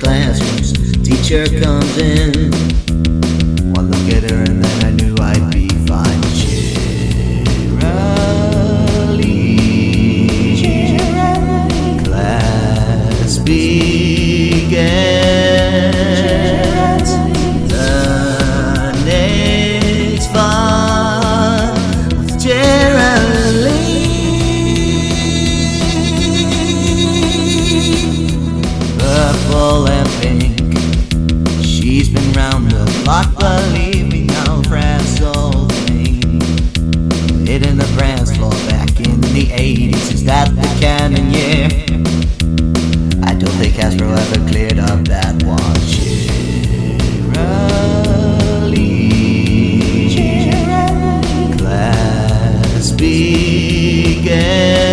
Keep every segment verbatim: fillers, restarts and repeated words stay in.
classrooms. Teacher comes in. One look at her and then I knew I'd be fine. Cheerily, class began. The next fun with Cheerily. Purple and pink, she's been round the block, believe me now, France old thing. Hitting the France floor back in the eighties, is that the canon year? I don't think Castro ever cleared up that one. Cheerily, class began.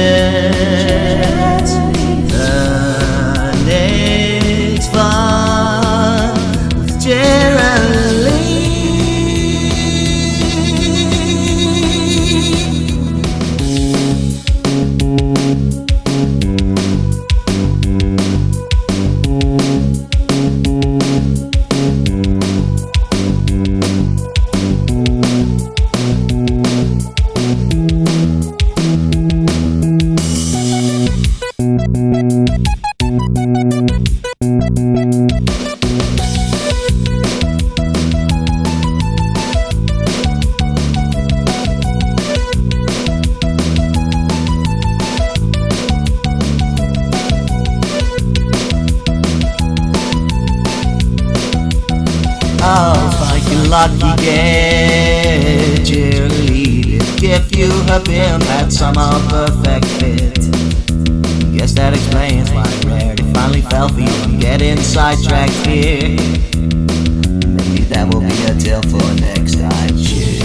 Oh, fucking lucky get cheerleader. If you have been that somehow perfect fit, guess that explains why Rarity finally fell for you. I'm getting sidetracked here. Maybe that will be a tale for next time.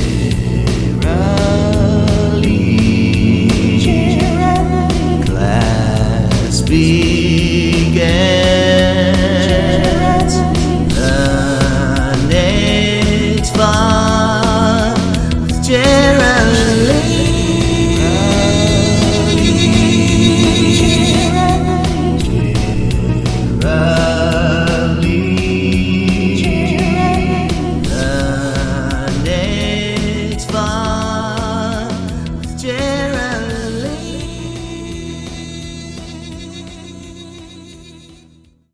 Cheerily, class began. Yeah.